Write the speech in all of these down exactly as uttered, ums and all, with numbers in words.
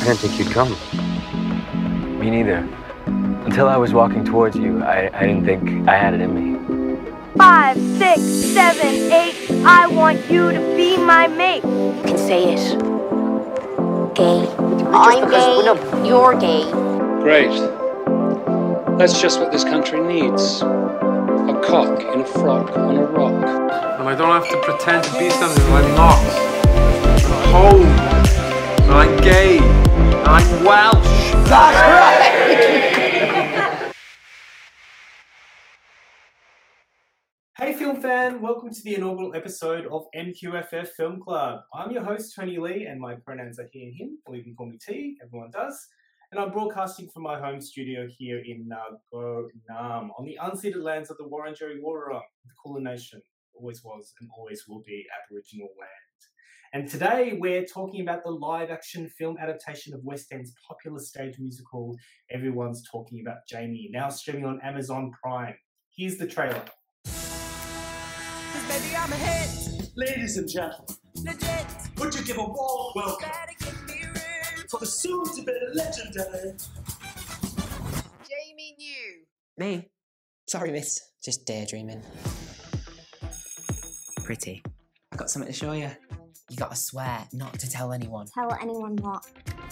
I didn't think you'd come. Me neither. Until I was walking towards you, I, I didn't think I had it in me. Five, six, seven, eight, I want you to be my mate. You can say it. Gay. I'm gay, you're gay. Great. That's just what this country needs. A cock in a frock on a rock. And I don't have to pretend to be something I'm not. I'm home. And I'm gay. And I'm Welsh. That's right! Hey film fan, welcome to the inaugural episode of M Q F F Film Club. I'm your host Tony Lee and my pronouns are he and him, or you can call me T, everyone does. And I'm broadcasting from my home studio here in Nago Nam, on the unceded lands of the Wurundjeri Wurrung, the Kulin Nation, always was and always will be Aboriginal land. And today we're talking about the live-action film adaptation of West End's popular stage musical, Everyone's Talking About Jamie, now streaming on Amazon Prime. Here's the trailer. Baby, I'm a hit. Ladies and gentlemen, Legit. would you give a warm welcome Better give me room. for the soon-to-be legendary Jamie New. Me? Sorry, miss. Just daydreaming. Pretty. I got something to show you. You gotta swear not to tell anyone. Tell anyone what?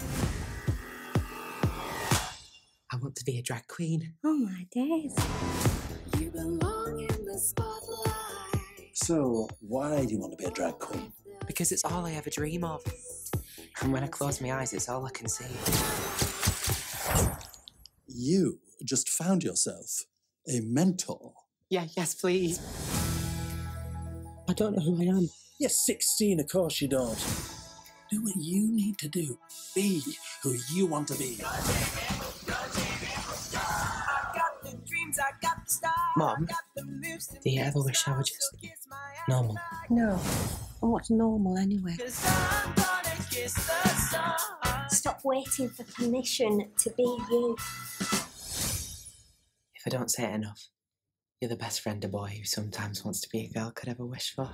I want to be a drag queen. Oh my days. You belong in the spotlight. So, why do you want to be a drag queen? Because it's all I ever dream of. And when I close my eyes, it's all I can see. You just found yourself a mentor. Yeah, yes, please. I don't know who I am. You're sixteen, of course you don't. Do what you need to do. Be who you want to be. Mom, do you ever wish I were just normal? No. And what's normal anyway? Stop waiting for permission to be you. If I don't say it enough, you're the best friend a boy who sometimes wants to be a girl could ever wish for.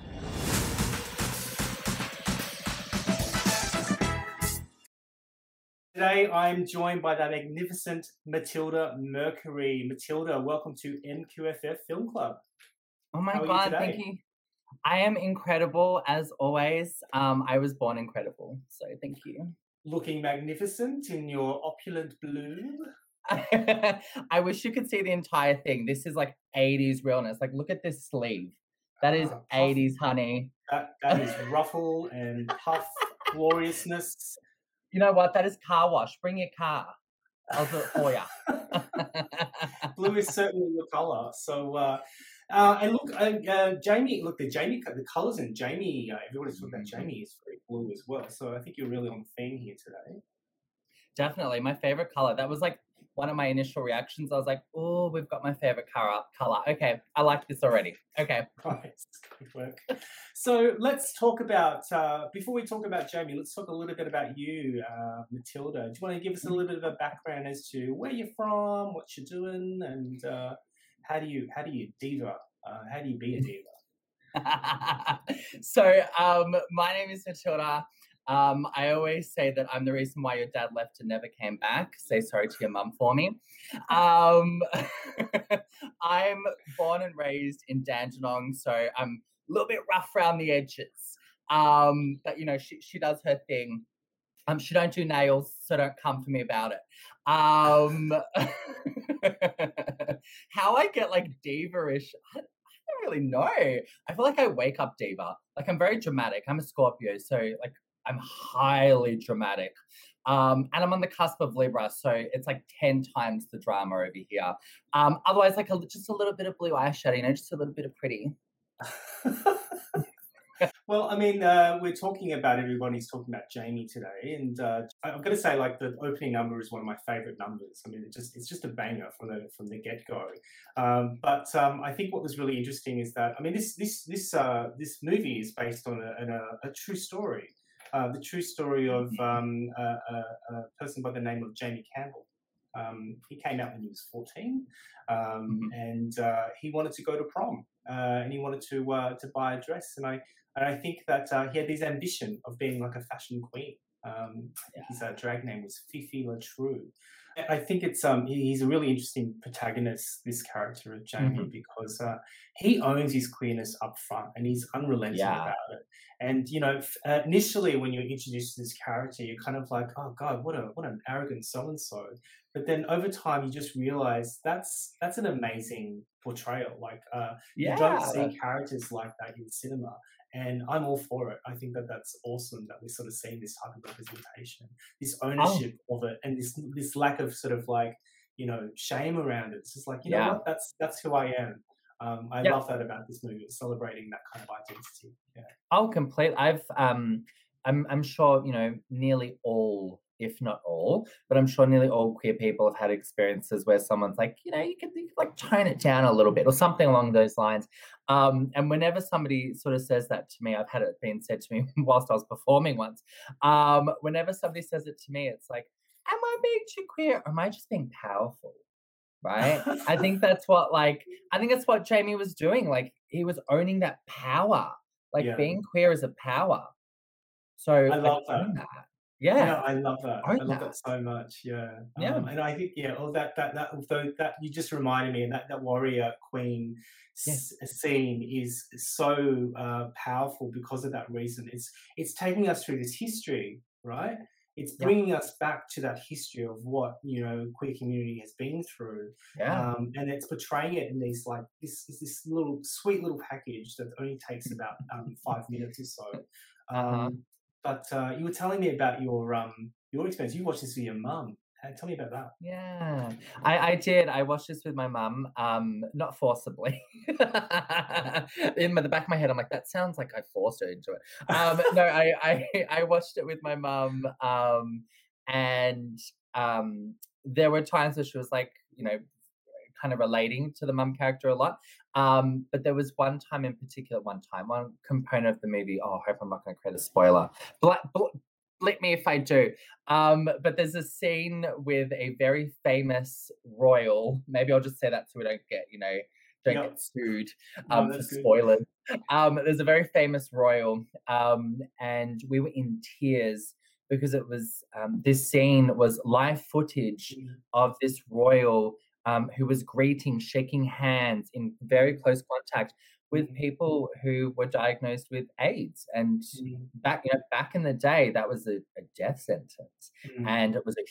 Today I'm joined by the magnificent Matilda Mercury. Matilda, welcome to M Q F F Film Club. Oh my How are you god, today? thank you. I am incredible as always. Um, I was born incredible, so thank you. Looking magnificent in your opulent blue. I wish you could see the entire thing. This is like eighties realness. Like, look at this sleeve. That is Ah, puff. eighties, honey. That, that is ruffle and puff gloriousness. You know what? That is car wash. Bring your car. I'll do it for you. Blue is certainly your colour. So, uh, uh, and look, uh, uh, Jamie, look, the Jamie, the colours in Jamie, uh, everybody's talking about Jamie is very blue as well. So I think you're really on theme here today. Definitely. My favorite color. That was like one of my initial reactions. I was like, oh, we've got my favorite color. color. Okay. I like this already. Okay. Nice. Good work. So let's talk about, uh, before we talk about Jamie, let's talk a little bit about you, uh, Matilda. Do you want to give us a little bit of a background as to where you're from, what you're doing, and uh, how do you, how do you diva? Uh, how do you be a diva? So um, my name is Matilda. Um, I always say that I'm the reason why your dad left and never came back. Say sorry to your mum for me. Um, I'm born and raised in Dandenong, so I'm a little bit rough around the edges. Um, but, you know, she, she does her thing. Um, she don't do nails, so don't come for me about it. Um, how I get, like, diva-ish, I, I don't really know. I feel like I wake up diva. Like, I'm very dramatic. I'm a Scorpio, so, like, I'm highly dramatic. Um, and I'm on the cusp of Libra, so it's like ten times the drama over here. Um, otherwise, like a, just a little bit of blue eyeshadow, you know, just a little bit of pretty. Well, I mean, uh, we're talking about everybody's talking about Jamie today, and uh, I'm going to say, like, the opening number is one of my favourite numbers. I mean, it just it's just a banger from the from the get go. Um, but um, I think what was really interesting is that I mean, this this this uh, this movie is based on a, on a, a true story. Uh, the true story of um, a, a, a person by the name of Jamie Campbell. Um, he came out when he was fourteen, um, mm-hmm. and uh, he wanted to go to prom, uh, and he wanted to uh, to buy a dress. And I and I think that uh, he had this ambition of being like a fashion queen. Um, I think his uh, drag name was Fifi LaTrue. I think it's um he's a really interesting protagonist, this character of Jamie, Mhm. because uh, he owns his queerness up front and he's unrelenting Yeah. about it. And you know, f- uh, initially when you're introduced to this character, you're kind of like, oh god, what a what an arrogant so and so. But then over time, you just realize that's that's an amazing portrayal. Like uh, you don't Yeah. see characters like that in cinema. And I'm all for it. I think that that's awesome that we're sort of seeing this type of representation, this Oh, ownership of it, and this this lack of sort of like you know shame around it. It's just like you know yeah. what, that's that's who I am. Um, I Yeah. love that about this movie, it's celebrating that kind of identity. Yeah, Oh, complete. I've um, I'm I'm sure you know nearly all, if not all, but I'm sure nearly all queer people have had experiences where someone's like, you know, you can, you can like tone it down a little bit or something along those lines. Um, and whenever somebody sort of says that to me, I've had it being said to me whilst I was performing once. Um, whenever somebody says it to me, it's like, am I being too queer or am I just being powerful? Right? I think that's what like I think that's what Jamie was doing. Like he was owning that power. Like yeah. being queer is a power. So I like love that. own that. Yeah, Yeah. I love that. I Own love that. that so much. Yeah, Yeah. um, and I think yeah, all that that that though that you just reminded me, and that that warrior queen Yes. s- scene is so uh, powerful because of that reason. It's it's taking us through this history, right? It's Yeah. bringing us back to that history of what you know queer community has been through, Yeah. um, and it's portraying it in these like this this little sweet little package that only takes about um, five minutes or so. Uh-huh. Um, but uh, you were telling me about your um your experience. You watched this with your mum. Uh, Tell me about that. Yeah. I, I did. I watched this with my mum, um, not forcibly. In my, the back of my head, I'm like, that sounds like I forced her into it. Um, no, I, I I watched it with my mum, um, and um, there were times where she was like, you know, kind of relating to the mum character a lot. Um, but there was one time in particular, one time, one component of the movie. Oh, I hope I'm not going to create a spoiler. Bla- bl- Blip me if I do. Um, but there's a scene with a very famous royal. Maybe I'll just say that so we don't get, you know, don't Yep. get sued No, um, for that's good. spoilers. Um, there's a very famous royal, um, and we were in tears because it was um, this scene was live footage Mm. of this royal um, who was greeting, shaking hands in very close contact with Mm. people who were diagnosed with AIDS. And Mm. back, you know, back in the day, that was a, a death sentence, Mm. and it was a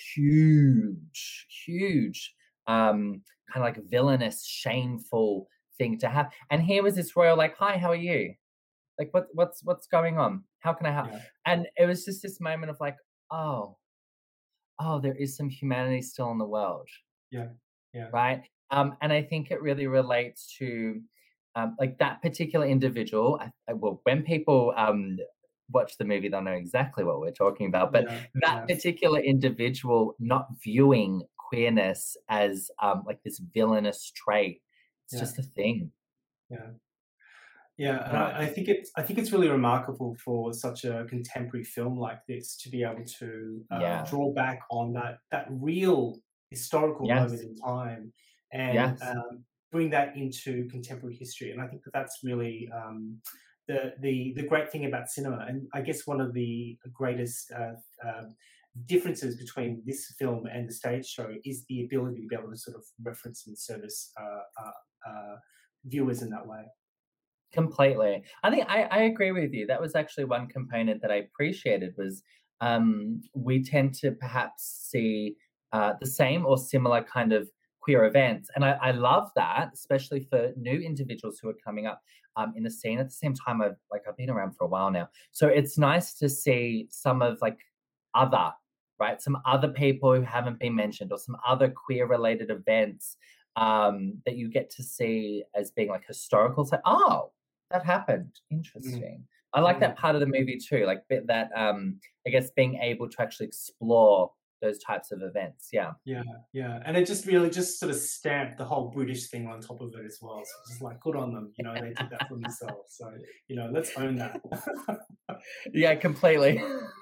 huge, huge, um, kind of like villainous, shameful thing to have. And here was this royal, like, "Hi, how are you? Like, what, what's, what's going on? How can I help?" Yeah. And it was just this moment of like, oh, oh, there is some humanity still in the world, Yeah. Yeah. right? Um, and I think it really relates to um, like that particular individual. I, I, well, when people um, watch the movie, they'll know exactly what we're talking about. But Yeah. that Yeah. particular individual not viewing queerness as um, like this villainous trait. It's Yeah. just a thing. Yeah. Yeah, and Right. I, I think it's I think it's really remarkable for such a contemporary film like this to be able to uh, Yeah. draw back on that that real historical Yes. moment in time and Yes. um, bring that into contemporary history. And I think that that's really um, the the the great thing about cinema. And I guess one of the greatest uh, uh, differences between this film and the stage show is the ability to be able to sort of reference and service uh, uh, uh, viewers in that way. Completely. I think I, I agree with you. That was actually one component that I appreciated was um, we tend to perhaps see uh, the same or similar kind of queer events. And I, I love that, especially for new individuals who are coming up um, in the scene. At the same time, I've like I've been around for a while now. So it's nice to see some of like other, right? Some other people who haven't been mentioned or some other queer related events um, that you get to see as being like historical. So, oh, that happened. Interesting. I like Mm. that part of the movie too, like bit that um, I guess being able to actually explore those types of events. Yeah. Yeah, yeah, and it just really just sort of stamped the whole British thing on top of it as well. So it's just like good on them, you know, they did that for themselves. So you know, let's own that. Yeah, completely.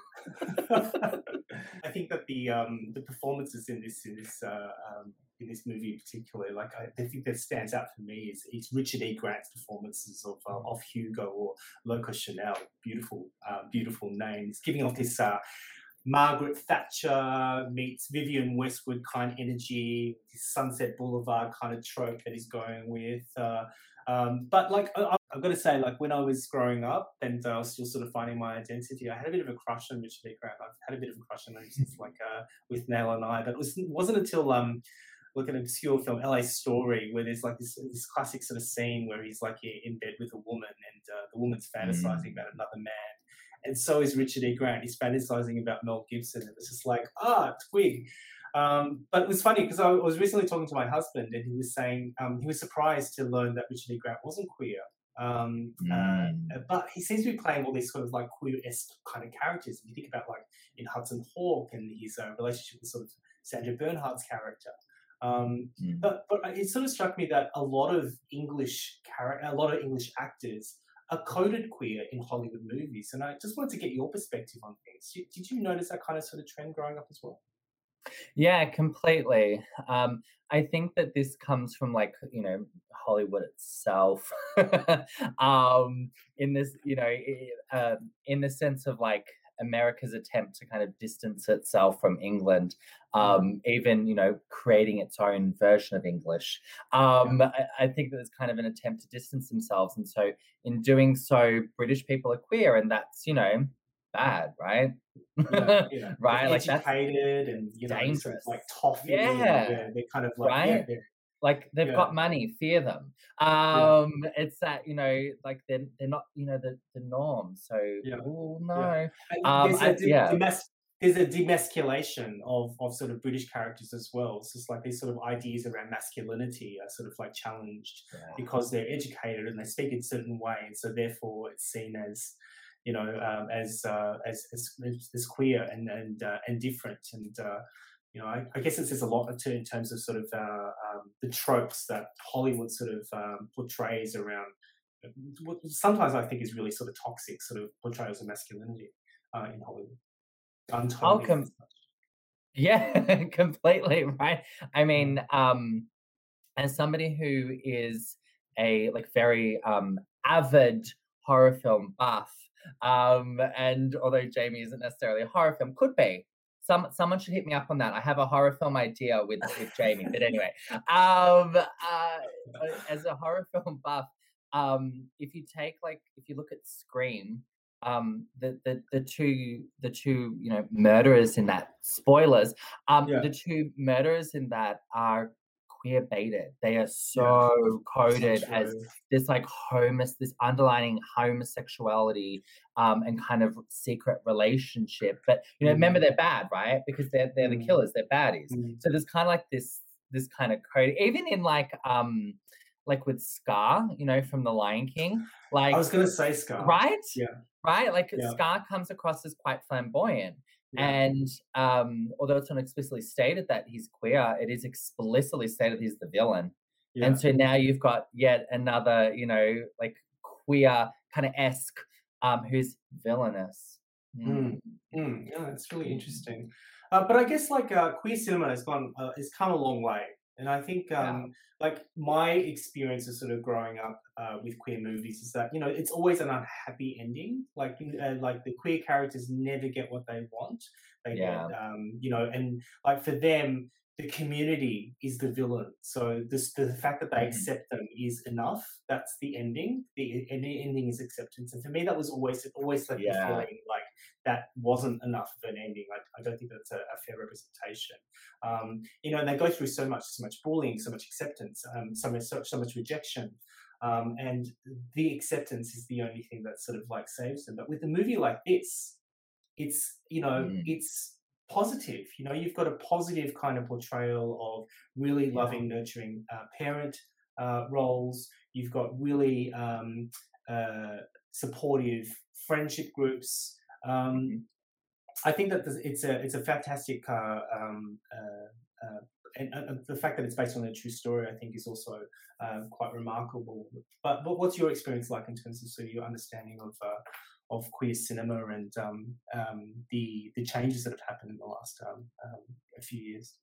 I think that the um, the performances in this in this uh, um, in this movie in particular, like I, I think that stands out for me is, is Richard E. Grant's performances of uh, of Hugo or Loco Chanel. Beautiful, uh, beautiful names, giving off this uh, Margaret Thatcher meets Vivienne Westwood kind of energy, this Sunset Boulevard kind of trope that he's going with. Uh, um, but like I, I've got to say, like when I was growing up and I was still sort of finding my identity, I had a bit of a crush on Richard E. Grant. I've had a bit of a crush on him since like uh, with Nail and I, but it was, wasn't until um, like an obscure film, L A Story, where there's like this this classic sort of scene where he's like in bed with a woman and uh, the woman's fantasizing about another man. And so is Richard E. Grant. He's fantasizing about Mel Gibson. And it's just like, ah, twig. Um, but it was funny because I was recently talking to my husband and he was saying um, he was surprised to learn that Richard E. Grant wasn't queer. Um, mm. uh, but he seems to be playing all these sort of like queer-esque kind of characters. If you think about like in Hudson Hawk and his uh, relationship with sort of Sandra Bernhardt's character. Um, mm. But but it sort of struck me that a lot of English char- a lot of English actors are coded queer in Hollywood movies, and I just wanted to get your perspective on things. Did, did you notice that kind of sort of trend growing up as well? Yeah, completely. Um, I think that this comes from like, you know, Hollywood itself, um, in this, you know, uh, in the sense of like America's attempt to kind of distance itself from England, um, even, you know, creating its own version of English. Um, yeah. I, I think that it's kind of an attempt to distance themselves. And so in doing so, British people are queer, and that's, you know, bad, right? Yeah, yeah. Right? Like educated and, you know, dangerous. Sort of like toffee. Yeah. They're, they're kind of like, right? Yeah, they're, like they've yeah. got money, fear them. Um, yeah. It's that, you know, like they're, they're not, you know, the, the norm. So, yeah. oh, no. Yeah. Um, there's, a, I, de- yeah. demas- there's a demasculation of, of sort of British characters as well. It's just like these sort of ideas around masculinity are sort of like challenged yeah. because they're educated and they speak in a certain way. And so therefore it's seen as, you know, um, as, uh, as, as, as queer and, and, uh, and different. And, uh, you know, I, I guess it says a lot too in terms of sort of uh, um, the tropes that Hollywood sort of um, portrays around what sometimes I think is really sort of toxic sort of portrayals of masculinity uh, in Hollywood. Oh, com- yeah, completely, right? I mean, um, as somebody who is a like very um, avid horror film buff, um, and although Jamie isn't necessarily a horror film, could be. Some someone should hit me up on that. I have a horror film idea with, with Jamie. But anyway, um, uh, as a horror film buff, um, if you take like if you look at Scream, um, the, the the two the two you know murderers in that, spoilers, um, yeah. the two murderers in that are queer baited. They are so yeah. coded so as this like homos this underlining homosexuality um and kind of secret relationship. But you know, mm. remember they're bad, right? Because they're they're mm. the killers, they're baddies. Mm. So there's kind of like this this kind of code, even in like um like with Scar, you know, from The Lion King. Like I was gonna say Scar. Right? Yeah. Right? Like yeah. Scar comes across as quite flamboyant. Yeah. And um, although it's not explicitly stated that he's queer, it is explicitly stated he's the villain. Yeah. And so now you've got yet another, you know, like queer kind of esque um, who's villainous. Mm. Mm. Yeah, that's really interesting. Uh, but I guess like uh, queer cinema has gone, uh, has come a long way. And I think um, yeah. like my experience of sort of growing up uh, with queer movies is that, you know, it's always an unhappy ending. Like, uh, like the queer characters never get what they want. They yeah. get, um, you know, and like for them, the community is the villain. So this, the fact that they mm-hmm. accept them is enough. That's the ending. The, and the ending is acceptance. And for me, that was always, it always left yeah. me feeling like that wasn't enough of an ending. I, I don't think that's a, a fair representation. Um, you know, and they go through so much, so much bullying, so much acceptance, um, so much, so, so much rejection. Um, and the acceptance is the only thing that sort of like saves them. But with a movie like this, it's, you know, mm. it's, positive. You know, you've got a positive kind of portrayal of really yeah. loving, nurturing uh, parent uh, roles. You've got really um, uh, supportive friendship groups. Um, I think that it's a it's a fantastic, uh, um, uh, uh, and uh, the fact that it's based on a true story, I think, is also uh, quite remarkable. But, but what's your experience like in terms of sort of your understanding of uh, of queer cinema and um, um, the the changes that have happened in the last um, um, a few years?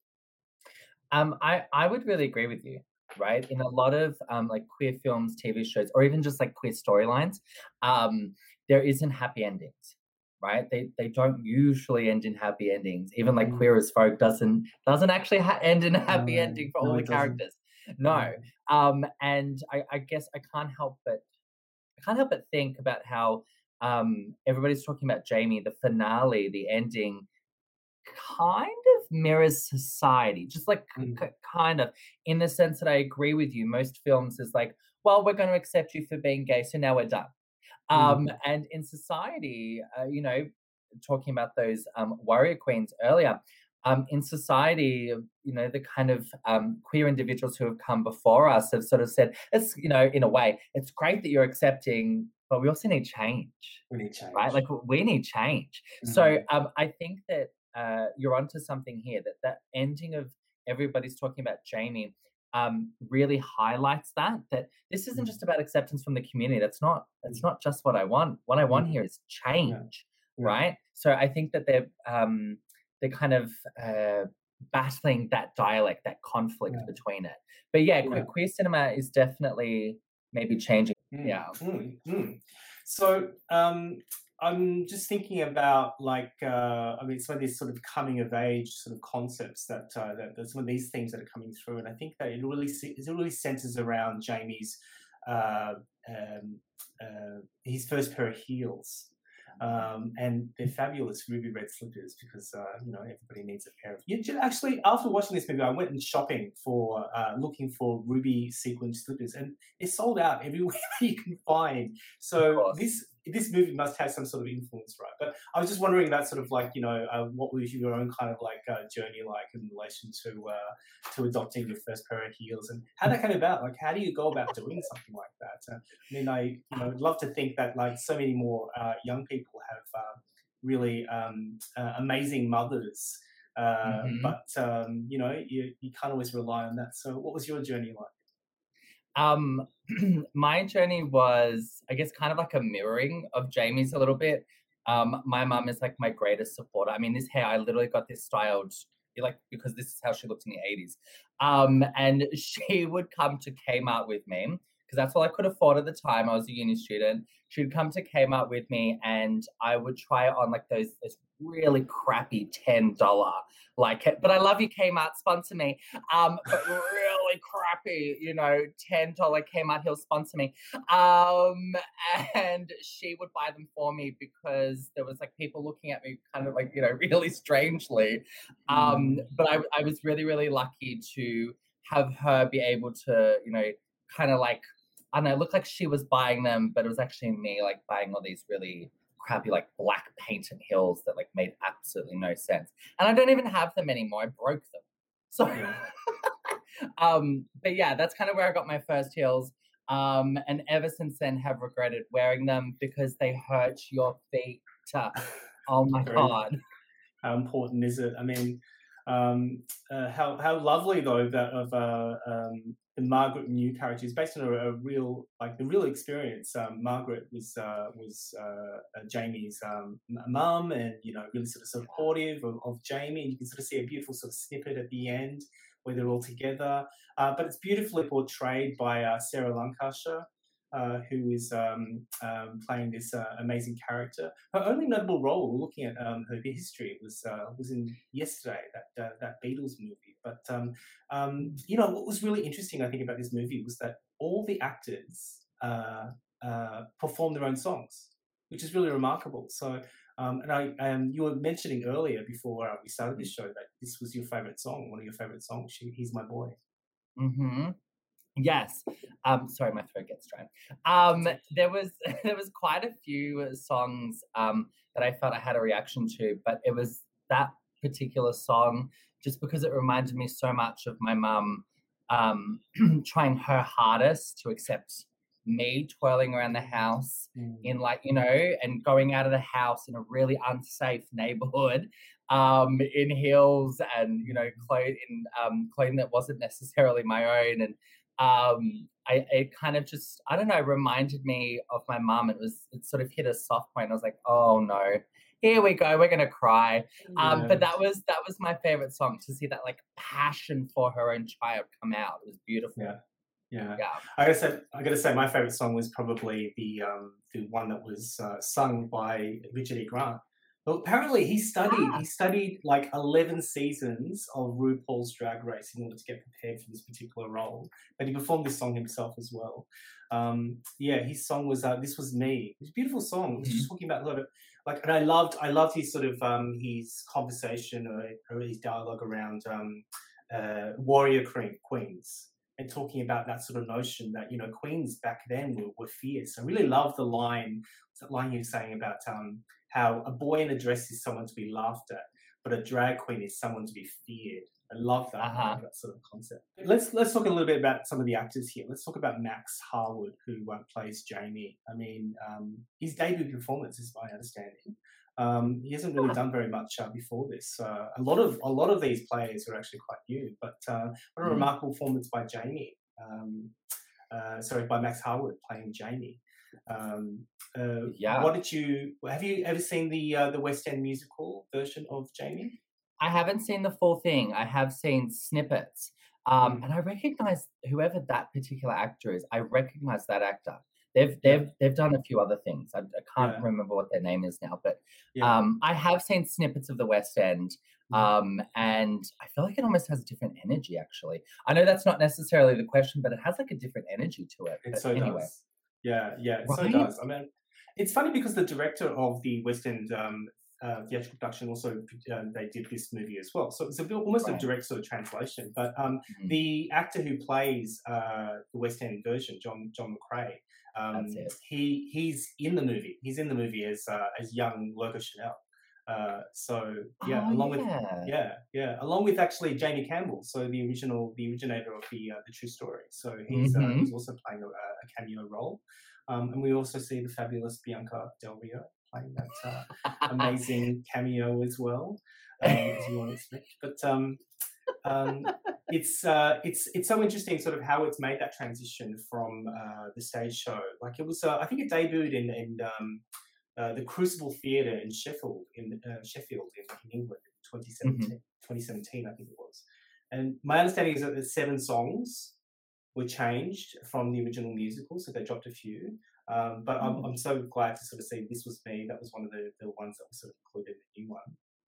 Um, I I would really agree with you. Right, in a lot of um, like queer films, T V shows, or even just like queer storylines, um, there isn't happy endings. right? They they don't usually end in happy endings. Even like Mm. Queer as Folk doesn't doesn't actually ha- end in a happy No, ending for no, all the it doesn't. characters. No. No. Um, and I, I guess I can't help but I can't help but think about how um everybody's talking about Jamie, the finale, the ending kind of mirrors society, just like k- Mm. k- kind of in the sense that I agree with you. Most films is like, well, we're going to accept you for being gay, so now we're done. Mm. Um, and in society, uh, you know, talking about those um, warrior queens earlier, um, in society, you know, the kind of um, queer individuals who have come before us have sort of said, it's, you know, in a way, it's great that you're accepting, but we also need change, We need change. right? Like we need change. So Mhm. um, I think that uh, you're onto something here. That that ending of everybody's talking about Jamie um, really highlights that that this isn't Mm. just about acceptance from the community. That's not that's not just what I want. What I want Mm. here is change, Yeah. right? So I think that they're um, they're kind of uh, battling that dialect, that conflict Yeah. between it. But yeah, que- Yeah. queer cinema is definitely maybe changing. Mm, Yeah. mm, mm. So um, I'm just thinking about like uh, I mean some of these sort of coming of age sort of concepts that, uh, that that some of these themes that are coming through, and I think that it really se- it really centers around Jamie's uh, um, uh, his first pair of heels. Um, and they're fabulous ruby red slippers because uh, you know everybody needs a pair of. You, ju- actually, after watching this movie, I went and shopping for uh, looking for ruby sequin slippers, and they're sold out everywhere you can find. So course. this this movie must have some sort of influence, right? But I was just wondering about sort of like you know uh, what was your own kind of like uh, journey like in relation to uh, to adopting your first pair of heels, and how that came about. Like, how do you go about doing something like that? Uh, I mean, I you know would love to think that like so many more uh, young people have uh, really um, uh, amazing mothers, uh, Mhm. but um, you know you you can't always rely on that. So, what was your journey like? Um, my journey was, I guess, kind of like a mirroring of Jamie's a little bit. Um, my mum is like my greatest supporter. I mean, this hair, I literally got this styled like because this is how she looked in the eighties. Um, and she would come to Kmart with me because that's all I could afford at the time. I was a uni student. She'd come to Kmart with me, and I would try on like those, those really crappy ten dollar like. But I love you, Kmart, sponsor me. Um, but really crappy, you know, ten dollar Kmart heels, sponsor me. Um, and she would buy them for me because there was like people looking at me kind of like, you know, really strangely. Um, but I, I was really, really lucky to have her be able to, you know, kind of like, I don't know, look like she was buying them, but it was actually me like buying all these really crappy like black painted heels that like made absolutely no sense. And I don't even have them anymore. I broke them. So Yeah. um, but yeah, that's kind of where I got my first heels. Um, and ever since then have regretted wearing them because they hurt your feet. Oh my Very- God. How important is it? I mean, um, uh, how how lovely though that of uh, um, the Margaret New character is based on a, a real like the real experience. Um, Margaret was uh, was uh, uh, Jamie's um, m- mum, and you know really sort of supportive of, of Jamie. And you can sort of see a beautiful sort of snippet at the end where they're all together. Uh, but it's beautifully portrayed by uh, Sarah Lancashire. Uh, who is um, um, playing this uh, amazing character. Her only notable role, looking at um, her history, was uh, was in Yesterday, that uh, that Beatles movie. But um, um, you know what was really interesting, I think, about this movie was that all the actors uh, uh, performed their own songs, which is really remarkable. So. Um, and I, um, you were mentioning earlier before uh, we started this show that this was your favorite song, one of your favorite songs. She, He's My Boy. Mm-hmm. Yes. Um, sorry, my throat gets dry. Um, there was there was quite a few songs um, that I felt I had a reaction to, but it was that particular song just because it reminded me so much of my mum um, trying her hardest to accept me twirling around the house Mm. in like, you know, and going out of the house in a really unsafe neighborhood um, in heels and, you know, clothing, in um, clothing that wasn't necessarily my own. And um, I, it kind of just, I don't know, reminded me of my mum. It was, it sort of hit a soft point. I was like, oh no, here we go. We're going to cry. Um, but that was, that was my favorite song, to see that like passion for her own child come out. It was beautiful. Yeah. Yeah. Yeah. I gotta say, I gotta say, my favorite song was probably the um, the one that was uh, sung by Richard E. Grant. Well, apparently he studied. Ah. He studied like eleven seasons of RuPaul's Drag Race in order to get prepared for this particular role. But he performed this song himself as well. Um, yeah, his song was uh, "This Was Me." It's a beautiful song. It's just talking about a lot of like, and I loved, I loved his sort of um, his conversation or, or his dialogue around um, uh, warrior queen, queens. And talking about that sort of notion that, you know, queens back then were, were fierce. I really love the line, that line you were saying about um, how a boy in a dress is someone to be laughed at, but a drag queen is someone to be feared. I love that, Uh-huh. I love that sort of concept. Let's let's talk a little bit about some of the actors here. Let's talk about Max Harwood, who uh, plays Jamie. I mean, um, his debut performance is my understanding. Um, he hasn't really done very much uh, before this. Uh, a lot of a lot of these players are actually quite new, but uh, what a Mm. remarkable performance by Jamie. Um, uh, sorry, by Max Harwood playing Jamie. Um, uh, Yeah. What did you have you ever seen the uh, the West End musical version of Jamie? I haven't seen the full thing. I have seen snippets. Um, and I recognize whoever that particular actor is. I recognize that actor. They've they've they've done a few other things. I, I can't Yeah. remember what their name is now, but Yeah. um, I have seen snippets of the West End, um, and I feel like it almost has a different energy. Actually, I know that's not necessarily the question, but it has like a different energy to it. It But so anyway, does. Yeah, yeah, it so Right? does. I mean, it's funny because the director of the West End um, uh, theatrical production also uh, they did this movie as well. So it's a bit, almost a Right. direct sort of translation. But um, Mhm. the actor who plays uh, the West End version, John John McCrae, um, That's it. he he's in the movie. He's in the movie as uh, as young Logo Chanel. Uh, so yeah, Oh, along with yeah. yeah, yeah, along with actually Jamie Campbell, so the original, the originator of the uh, the true story. So he's uh, Mhm. he's also playing a, a cameo role, um, and we also see the fabulous Bianca Del Rio playing that uh, amazing cameo as well, um, as you want to expect. But um, um, it's uh, it's it's so interesting, sort of how it's made that transition from uh, the stage show. Like it was, uh, I think it debuted in in um, uh, the Crucible Theatre in Sheffield, in uh, Sheffield in, in England, in twenty seventeen, twenty seventeen, I think it was. And my understanding is that the seven songs were changed from the original musical, so they dropped a few. Um, but I'm, I'm so glad to sort of see This Was Me. That was one of the, the ones that was sort of included in the new one.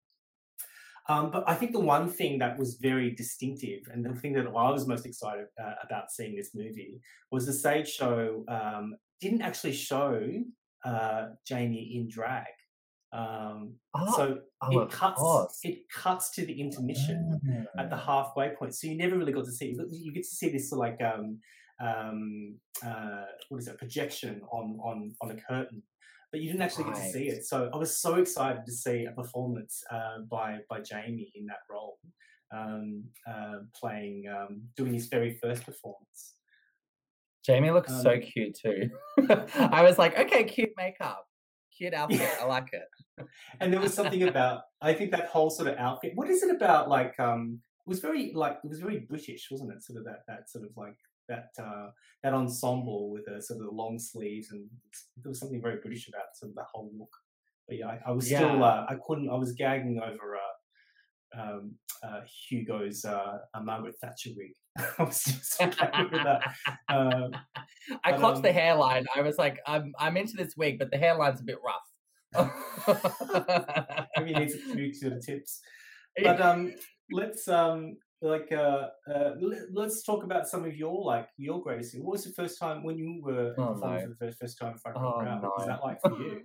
Um, but I think the one thing that was very distinctive, and the thing that I was most excited uh, about seeing this movie, was the stage show um, didn't actually show uh, Jamie in drag. Um, Oh, so oh, it of cuts course. it cuts to the intermission at the halfway point. So you never really got to see. You get to see this sort of like um, um, uh, what is it? Projection on on on a curtain, but you didn't actually get to see Right. it. So I was so excited to see a performance uh, by by Jamie in that role, um, uh, playing um, doing his very first performance. Jamie looks so Um, cute too. I was like, okay, cute makeup, cute outfit. I like it. And there was something about, I think that whole sort of outfit. What is it about? Like, um, it was very like it was very British, wasn't it? Sort of that that sort of like that uh, that ensemble with a sort of long sleeves, and there was something very British about sort of the whole look. But yeah, I, I was still Yeah. uh, I couldn't. I was gagging over uh, um, uh, Hugo's uh, uh, Margaret Thatcher wig. I was just gagging with that. Um, I but, clocked um, the hairline. I was like, I'm I'm into this wig, but the hairline's a bit rough. maybe it needs a few sort of tips. But um, let's um, like uh, uh, let, let's talk about some of your like your greatest. What was the first time when you were Oh, performing no. for the first, first time in front of Oh, a crowd? What was no. that like for you?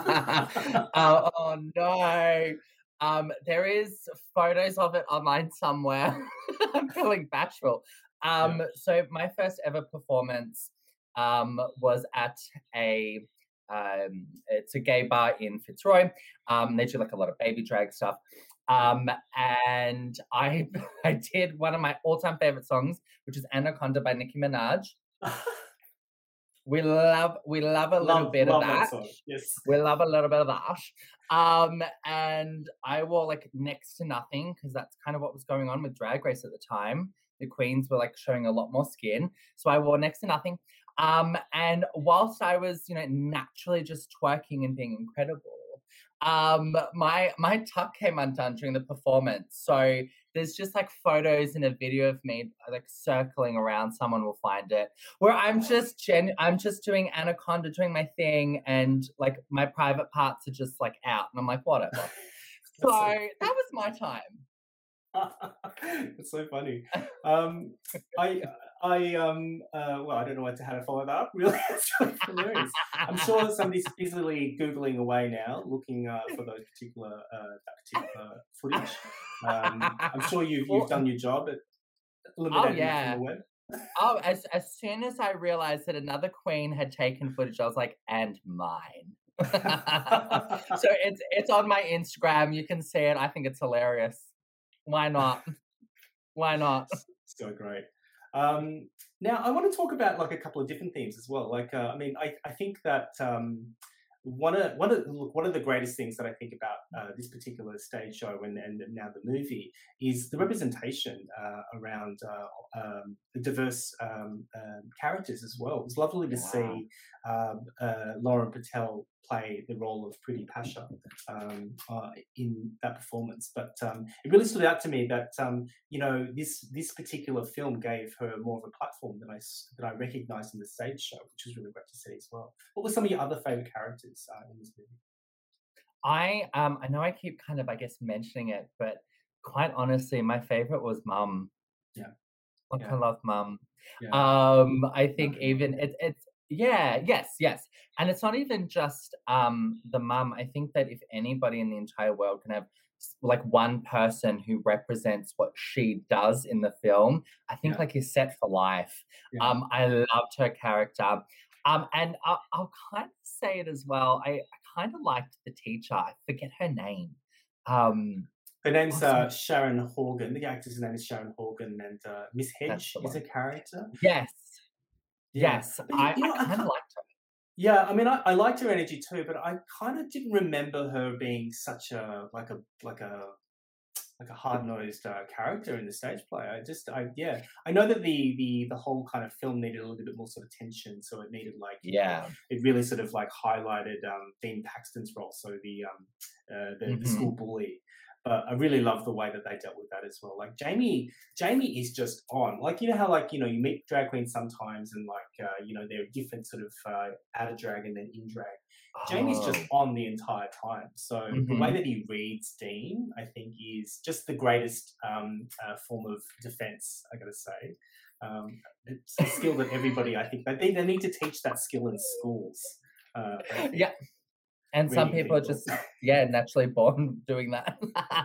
oh, oh no. Um, there is photos of it online somewhere. I'm feeling bashful. Um, so my first ever performance um was at a um it's a gay bar in Fitzroy. Um, they do like a lot of baby drag stuff. Um, and I I did one of my all-time favorite songs, which is Anaconda by Nicki Minaj. We love we love a little love bit love of that that. song. Yes. We love a little bit of that. Um, and I wore like next to nothing because that's kind of what was going on with Drag Race at the time. The queens were like showing a lot more skin. So I wore next to nothing. Um, and whilst I was, you know, naturally just twerking and being incredible, um, my my tuck came undone during the performance. So there's just like photos and a video of me like circling around. Someone will find it where I'm just gen. I'm just doing Anaconda, doing my thing, and like my private parts are just like out, and I'm like, whatever. So that was my time. It's so funny. Um, I, I, um, uh, well, I don't know what to, how to follow that up. Really, it's really hilarious. I'm sure somebody's busily googling away now, looking uh, for those particular uh, that particular footage. Um, I'm sure you've you've done your job at eliminating oh, yeah. it from the web. Oh, as as soon as I realized that another queen had taken footage, I was like, and mine. So it's it's on my Instagram. You can see it. I think it's hilarious. Why not? Why not? So great. Um, now, I want to talk about like a couple of different themes as well. Like, uh, I mean, I, I think that um, one of one of look, one of the greatest things that I think about uh, this particular stage show and, and now the movie is the representation uh, around uh, um, the diverse um, um, characters as well. It was lovely to Wow. see um, uh, Lauren Patel play the role of Priti Pasha um, uh, in that performance. But um, it really stood out to me that um, you know this this particular film gave her more of a platform than I that I recognised in the stage show, which was really great to see as well. What were some of your other favourite characters uh, in this movie? I um I know I keep kind of I guess mentioning it, but quite honestly, my favourite was Mum. Yeah, Like yeah. I love Mum. Yeah. Um, I think Okay. even it's it's yeah, yes, yes. And it's not even just um the mum. I think that if anybody in the entire world can have s- like one person who represents what she does in the film, I think Yeah. like is set for life. Yeah. Um, I loved her character. Um, and I'll, I'll kind of say it as well. I, I kind of liked the teacher. I forget her name. Um, Her name's what's her- uh, Sharon Horgan. The actor's name is Sharon Horgan, and uh, Miss Hedge That's the is a one. character. Yes, Yeah. yes. But you, I, you know, I I kind of can't, liked her. yeah, I mean, I, I liked her energy too, but I kind of didn't remember her being such a like a like a like a hard nosed uh, character in the stage play. I just, I yeah, I know that the the the whole kind of film needed a little bit more sort of tension, so it needed like you know, Yeah. it really sort of like highlighted um, Dean Paxton's role, so the um uh, the, the Mhm. school bully. But I really love the way that they dealt with that as well. Like Jamie, Jamie is just on. Like you know how like you know you meet drag queens sometimes, and like uh, you know they're different sort of uh, out of drag and then in drag. Jamie's just Oh. on the entire time. So the way Mhm. that he reads Dean, I think, is just the greatest um, uh, form of defense. I got to say, um, it's a skill that everybody, I think, they they need to teach that skill in schools. Uh, I think, Yeah. And some reading people are people. just, yeah, naturally born doing that.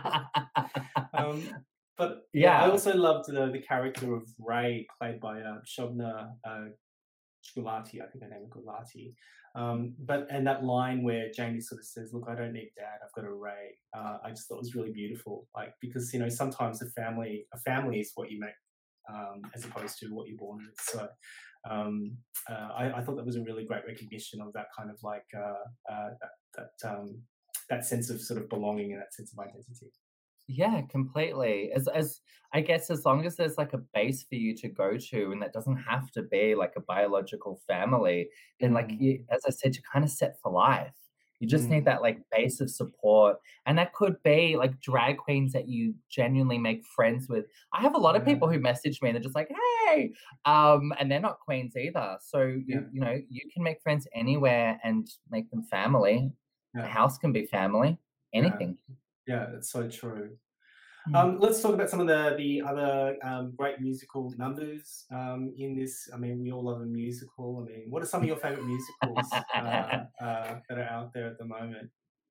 Um, but yeah, I Yeah. also loved the the character of Ray, played by uh, Shobna uh, Gulati. I think her name is Gulati. Um, but and that line where Jamie sort of says, "Look, I don't need dad. I've got a Ray." Uh, I just thought it was really beautiful. Like because you know sometimes a family a family is what you make um, as opposed to what you're born with. So um, uh, I, I thought that was a really great recognition of that kind of like uh, uh, that that, um, that sense of sort of belonging and that sense of identity. Yeah, completely. As as I guess as long as there's like a base for you to go to and that doesn't have to be like a biological family, then like Mm. you, as I said, you're kind of set for life. You just need Mm. that like base of support. And that could be like drag queens that you genuinely make friends with. I have a lot of Yeah. people who message me and they're just like, hey, um, and they're not queens either. So you Yeah. you know, you can make friends anywhere and make them family. A Yeah. house can be family, Yeah. anything. Yeah, that's so true. Mm. Um, let's talk about some of the the other um, great musical numbers um, in this. I mean, we all love a musical. I mean, what are some of your favourite musicals uh, uh, that are out there at the moment?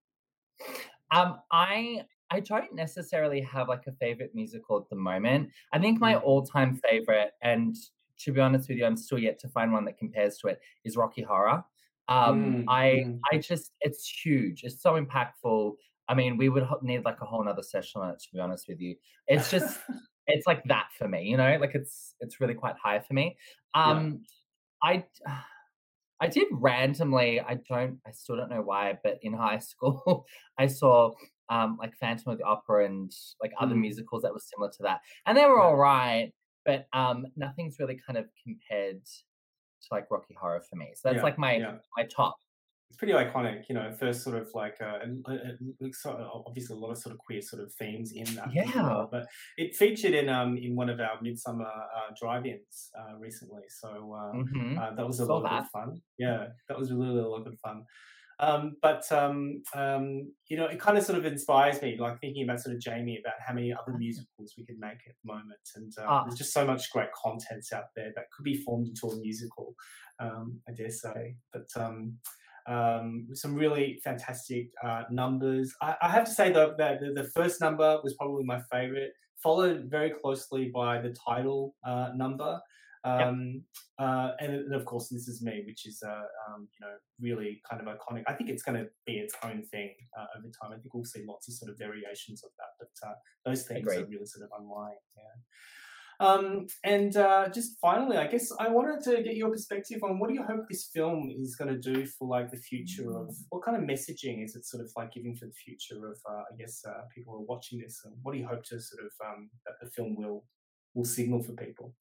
Um, I I don't necessarily have like a favorite musical at the moment. I think my Mm. all-time favorite, and to be honest with you, I'm still yet to find one that compares to it, is Rocky Horror. Um, Mm, I mm. I just it's huge. It's so impactful. I mean, we would ho- need like a whole nother session on it, to be honest with you. It's just it's like that for me, you know, like it's it's really quite high for me. Yeah. Um, I I did randomly, I don't, I still don't know why, but in high school, I saw um, like Phantom of the Opera and like other Mm. musicals that were similar to that. And they were Yeah. all right, but um, nothing's really kind of compared to like Rocky Horror for me. So that's Yeah. like my Yeah. my top. it's pretty iconic, you know. First, sort of like uh, and, and sort of, obviously a lot of sort of queer sort of themes in that. Yeah. as well. But it featured in um in one of our midsummer uh, drive-ins uh, recently, so uh, Mhm. uh, that was a Saw lot of that. good fun. Yeah, that was really, really a lot of good fun. Um, but um, um, you know, it kind of sort of inspires me, like thinking about sort of Jamie, about how many other musicals we could make at the moment, and uh, Ah. there's just so much great content out there that could be formed into a musical. Um, I dare say, but um, um, some really fantastic uh, numbers. I, I have to say though that the, the first number was probably my favourite, followed very closely by the title uh, number. Um, uh, and, and of course, This Is Me, which is, uh, um, you know, really kind of iconic. I think it's going to be its own thing uh, over time. I think we'll see lots of sort of variations of that, but uh, those things Agreed. are really sort of unlike. Yeah. Um, and uh, just finally, I guess I wanted to get your perspective on what do you hope this film is going to do for like the future of what kind of messaging is it sort of like giving for the future of, uh, I guess, uh, people who are watching this, and what do you hope to sort of um, that the film will will signal for people?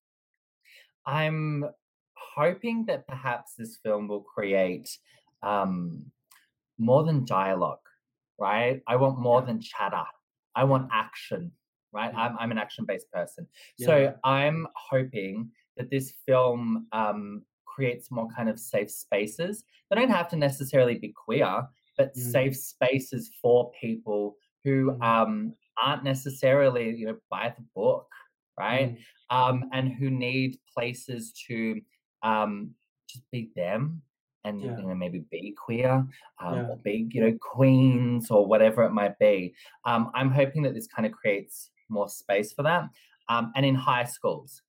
I'm hoping that perhaps this film will create um, more than dialogue, right? I want more Yeah. than chatter. I want action, right? Yeah. I'm, I'm an action-based person. Yeah. So I'm hoping that this film um, creates more kind of safe spaces. They don't have to necessarily be queer, but Mm. safe spaces for people who Mm. um, aren't necessarily, you know, by the book, right? Mm. Um, and who need places to um, just be them and Yeah. you know maybe be queer um, Yeah. or be you know queens or whatever it might be. Um, I'm hoping that this kind of creates more space for that. Um, and in high schools,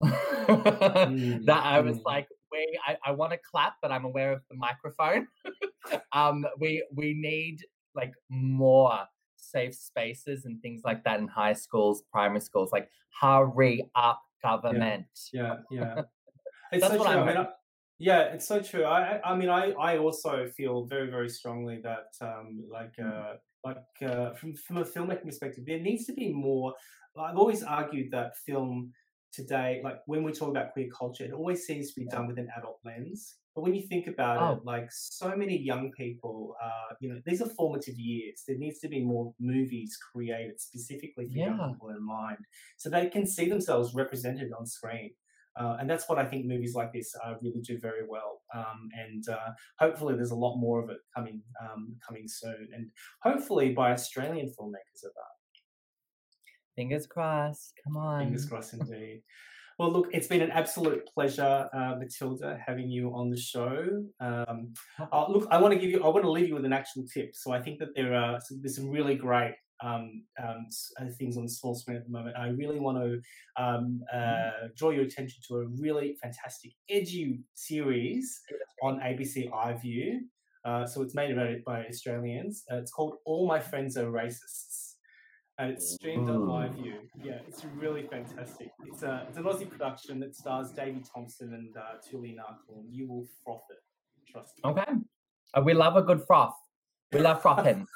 Mm. that I was Mm. like, we I, I want to clap, but I'm aware of the microphone. um, we we need like more safe spaces and things like that in high schools, primary schools. Like, hurry up, government. Yeah, yeah. It's That's so what true. I'm I mean, I, hoping. yeah, it's so true. I, I I mean, I, I also feel very, very strongly that, um, like, uh, like, uh, from from a filmmaking perspective, there needs to be more. I've always argued that film today, like when we talk about queer culture, it always seems to be done with an adult lens. But when you think about Oh. it, like so many young people, uh, you know, these are formative years. There needs to be more movies created specifically for young Yeah. people in mind, so they can see themselves represented on screen. Uh, and that's what I think movies like this uh, really do very well. Um, and uh, hopefully, there's a lot more of it coming um, coming soon, and hopefully by Australian filmmakers of that. Fingers crossed. Come on. Fingers crossed, indeed. Well, look, it's been an absolute pleasure, uh, Matilda, having you on the show. Um, uh, look, I want to give you, I want to leave you with an actual tip. So I think that there are some, there's some really great um, um, s- uh, things on the small screen at the moment. I really want to um, uh, draw your attention to a really fantastic edu series on A B C iView. Uh, so it's made by, by Australians. Uh, it's called All My Friends Are Racists. And it's streamed on Ooh. iView. Yeah, it's really fantastic. It's a it's an Aussie production that stars Davey Thompson and uh, Tuli Narkle. You will froth it, trust me. Okay. Uh, we love a good froth. We love frothing.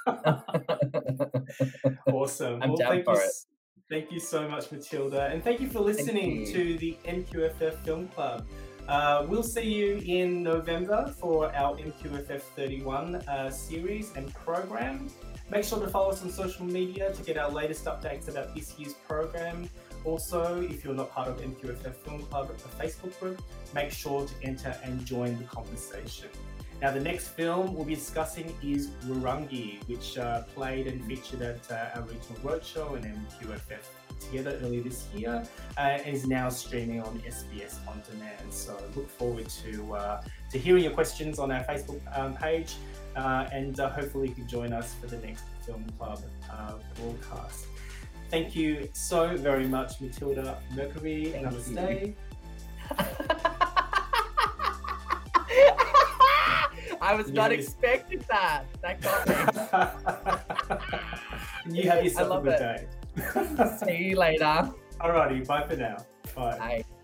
Awesome. I'm well, down thank for you, it. s- thank you so much, Matilda, and thank you for listening you. to the M Q F F Film Club. Uh, we'll see you in November for our M Q F F thirty-one uh, series and program. Make sure to follow us on social media to get our latest updates about this year's program. Also, if you're not part of M Q F F Film Club, a Facebook group, make sure to enter and join the conversation. Now, the next film we'll be discussing is Warungi, which uh, played and featured at uh, our regional roadshow and M Q F F together earlier this year, uh, and is now streaming on S B S On Demand. So look forward to uh, to hearing your questions on our Facebook um, page, uh, and uh, hopefully you can join us for the next Film Club uh, broadcast. Thank you so very much, Matilda Mercury. Thank Namaste. I was You not have your- expecting that. That got me. You have yourself love a good it. day. See you later. Alrighty, bye for now. Bye. Bye.